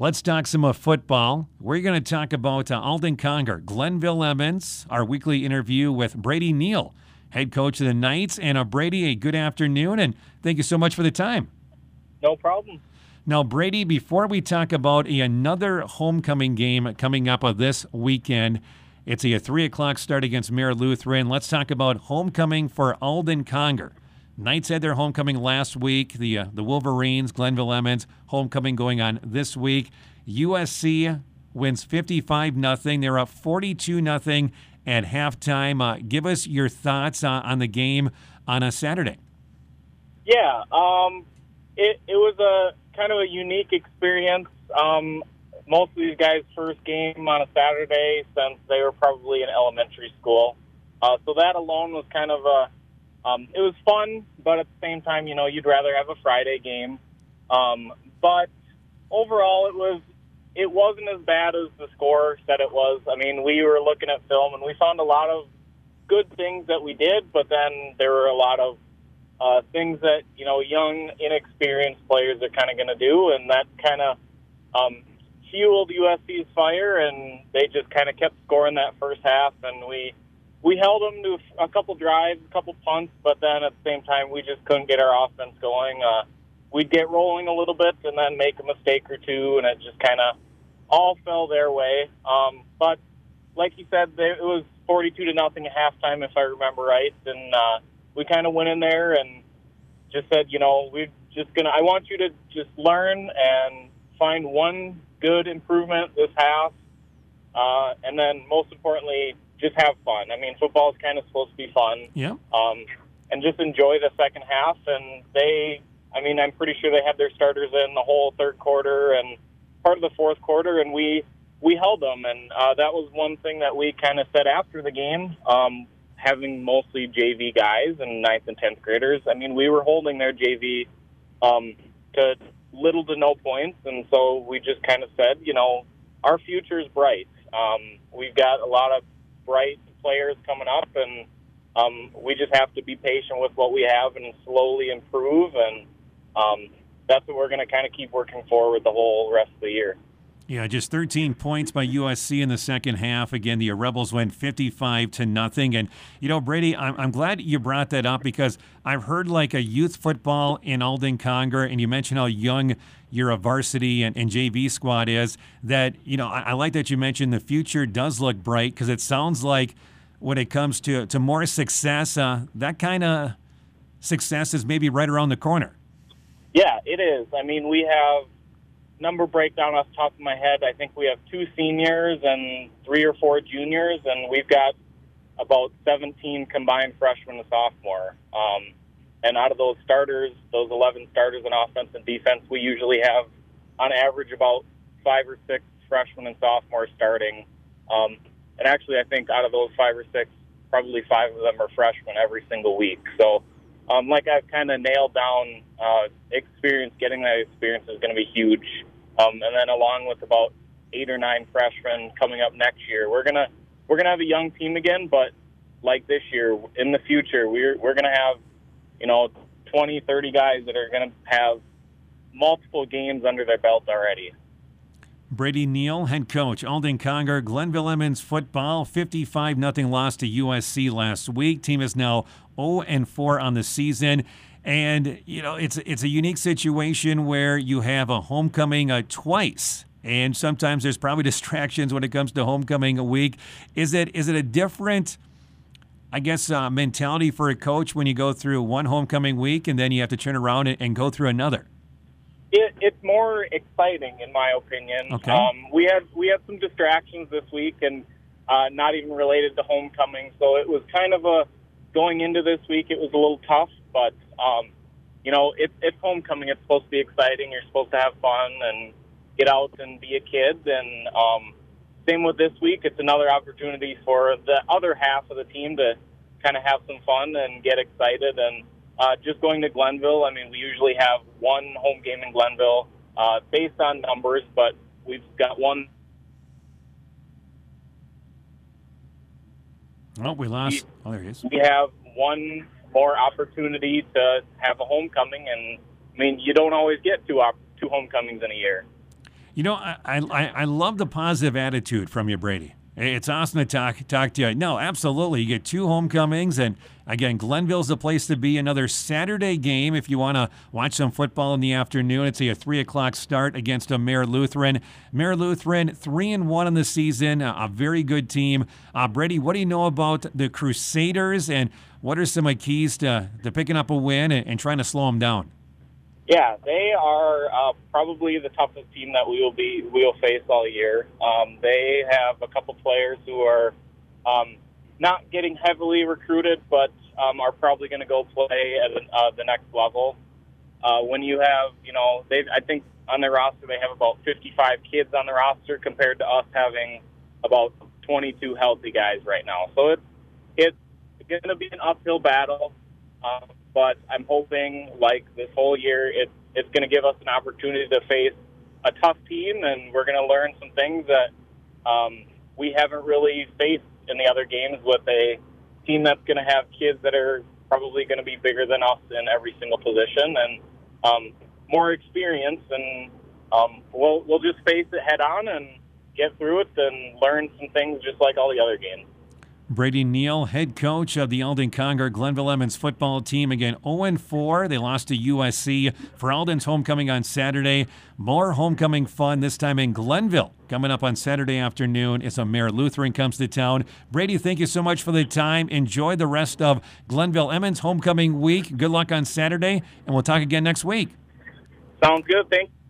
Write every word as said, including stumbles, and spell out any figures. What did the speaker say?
Let's talk some uh, football. We're going to talk about uh, Alden Conger, Glenville Lemons, our weekly interview with Brady Neal, head coach of the Knights. And uh, Brady, a good afternoon, and thank you so much for the time. No problem. Now, Brady, before we talk about a, another homecoming game coming up uh, this weekend, it's a, a three o'clock start against Mare Lutheran. Let's talk about homecoming for Alden Conger. Knights had their homecoming last week. The uh, the Wolverines, Glenville Lemons, homecoming going on this week. U S C wins fifty-five nothing. They're up forty-two nothing at halftime. Uh, give us your thoughts uh, on the game on a Saturday. Yeah, um, it it was a kind of a unique experience. Um, most of these guys' first game on a Saturday since they were probably in elementary school. Uh, so that alone was kind of a Um, it was fun, but at the same time, you know, you'd rather have a Friday game. Um, but overall, it was it wasn't as bad as the score said it was. I mean, we were looking at film, and we found a lot of good things that we did, but then there were a lot of uh, things that, you know, young, inexperienced players are kind of going to do, and that kind of um, fueled U S C's fire, and they just kind of kept scoring that first half, and we We held them to a couple drives, a couple punts, but then at the same time, we just couldn't get our offense going. Uh, we'd get rolling a little bit and then make a mistake or two, and it just kind of all fell their way. Um, but like you said, they, it was forty-two to nothing at halftime, if I remember right. And uh, we kind of went in there and just said, you know, we're just gonna. I want you to just learn and find one good improvement this half, uh, and then most importantly, just have fun. I mean, football is kind of supposed to be fun. Yeah. Um, and just enjoy the second half. And they, I mean, I'm pretty sure they had their starters in the whole third quarter and part of the fourth quarter, and we we held them. And uh, that was one thing that we kind of said after the game, um, having mostly J V guys and ninth and tenth graders. I mean, we were holding their J V um, to little to no points, and so we just kind of said, you know, our future is bright. Um, we've got a lot of bright players coming up, and um, we just have to be patient with what we have and slowly improve, and um, that's what we're going to kind of keep working forward the whole rest of the year. Yeah, just thirteen points by U S C in the second half. Again, the Rebels went fifty-five to nothing. And, you know, Brady, I'm, I'm glad you brought that up because I've heard like a youth football in Alden Conger, and you mentioned how young your a varsity and, and J V squad is, that, you know, I, I like that you mentioned the future does look bright because it sounds like when it comes to, to more success, uh, that kind of success is maybe right around the corner. Yeah, it is. I mean, we have number breakdown off the top of my head. I think we have two seniors and three or four juniors, and we've got about seventeen combined freshmen and sophomore. Um, and out of those starters, those eleven starters in offense and defense, we usually have, on average, about five or six freshmen and sophomores starting. Um, and actually, I think out of those five or six, probably five of them are freshmen every single week. So, um, like I've kind of nailed down, uh, experience, getting that experience is going to be huge. Um, and then along with about eight or nine freshmen coming up next year, we're gonna we're gonna have a young team again. But like this year, in the future, we're we're gonna have, you know, twenty, thirty guys that are gonna have multiple games under their belt already. Brady Neal, head coach, Alden Conger, Glenville Lemons football, fifty-five nothing loss to U S C last week. Team is now oh and four on the season. And, you know, it's it's a unique situation where you have a homecoming uh, twice, and sometimes there's probably distractions when it comes to homecoming week. Is it is it a different, I guess, uh, mentality for a coach when you go through one homecoming week and then you have to turn around and, and go through another? It, it's more exciting, in my opinion. Okay. Um, we had we had some distractions this week, and uh, not even related to homecoming. So it was kind of a going into this week. It was a little tough, but um, you know, it, it's homecoming. It's supposed to be exciting. You're supposed to have fun and get out and be a kid. And um, same with this week. It's another opportunity for the other half of the team to kind of have some fun and get excited. And uh, just going to Glenville, I mean, we usually have one home game in Glenville uh, based on numbers, but we've got one. Oh, we lost. Oh, there he is. We have one more opportunity to have a homecoming, and I mean, you don't always get two op- two homecomings in a year. You know, I, I I love the positive attitude from you, Brady. It's awesome to talk talk to you. No, absolutely. You get two homecomings, and again, Glenville's the place to be. Another Saturday game if you want to watch some football in the afternoon. It's a three o'clock start against a Mare Lutheran. Mare Lutheran three and one in the season, a, a very good team. Uh, Brady, what do you know about the Crusaders, and what are some of the keys to to picking up a win and, and trying to slow them down? Yeah, they are uh, probably the toughest team that we will be we will face all year. Um, they have a couple players who are um, not getting heavily recruited, but um, are probably going to go play at uh, the next level. Uh, when you have, you know, they I think on their roster they have about fifty-five kids on the roster compared to us having about twenty-two healthy guys right now. So it's it's going to be an uphill battle. Um, But I'm hoping, like this whole year, it's it's going to give us an opportunity to face a tough team, and we're going to learn some things that um, we haven't really faced in the other games with a team that's going to have kids that are probably going to be bigger than us in every single position and um, more experience. And um, we'll we'll just face it head on and get through it and learn some things just like all the other games. Brady Neal, head coach of the Alden Conger Glenville Emmons football team. Again, oh and four. They lost to U S C for Alden's homecoming on Saturday. More homecoming fun, this time in Glenville. Coming up on Saturday afternoon as a Mare Lutheran comes to town. Brady, thank you so much for the time. Enjoy the rest of Glenville Emmons homecoming week. Good luck on Saturday, and we'll talk again next week. Sounds good. Thanks.